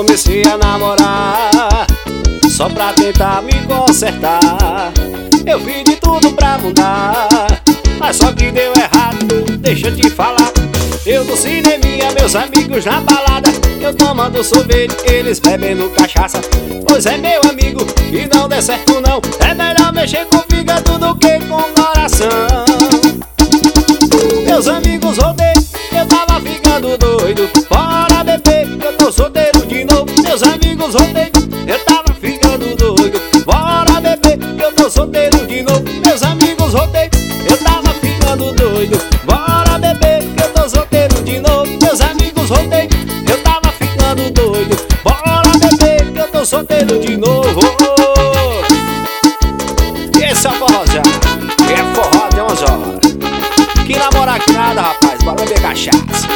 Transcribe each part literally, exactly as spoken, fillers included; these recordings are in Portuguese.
comecei a namorar só pra tentar me consertar. Eu fiz de tudo pra mudar, mas só que deu errado. Deixa eu te falar, eu no cineminha, meus amigos na balada, eu tomando sorvete, eles bebendo cachaça. Pois é, meu amigo, e não der certo não, é melhor mexer com o fígado do que com o coração. Meus amigos rodei, eu tava ficando doido. Bora beber, eu tô solteiro de novo. Meus amigos rodei, eu tava ficando doido. Bora beber, eu tô solteiro de novo. Meus amigos rodei, eu tava ficando doido. Bora beber, eu tô solteiro de novo. Meus amigos rodei, eu tava ficando doido. Bora beber, eu tô solteiro de novo. Esse é o forró já, é forró até umas horas. Que namorar que nada, rapaz, bora beber cachaça.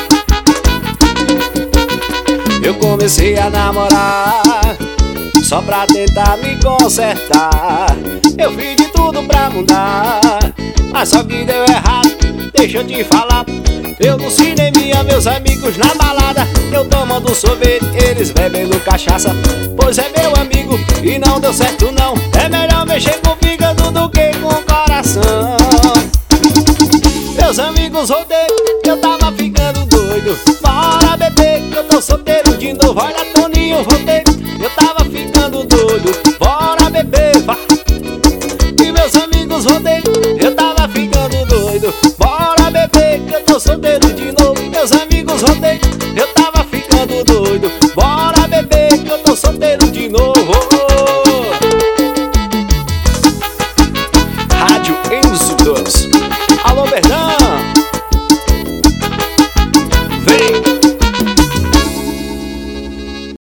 Eu comecei a namorar só pra tentar me consertar. Eu fiz de tudo pra mudar, mas só que deu errado. Deixa eu te falar, eu no cineminha, meus amigos na balada, eu tomando sorvete, eles bebendo cachaça. Pois é, meu amigo, e não deu certo não, é melhor mexer com o fígado do que com o coração. Meus amigos rodei, eu tava ficando doido. Bora beber, eu tô solteiro de novo. Olha, Toninho, rodei, eu tava ficando doido. Bora beber, vai. E meus amigos rodei, eu tava ficando doido. Bora beber, eu tô solteiro de novo. Meus amigos rodei, eu tava ficando doido. Bora beber, eu tô solteiro de novo.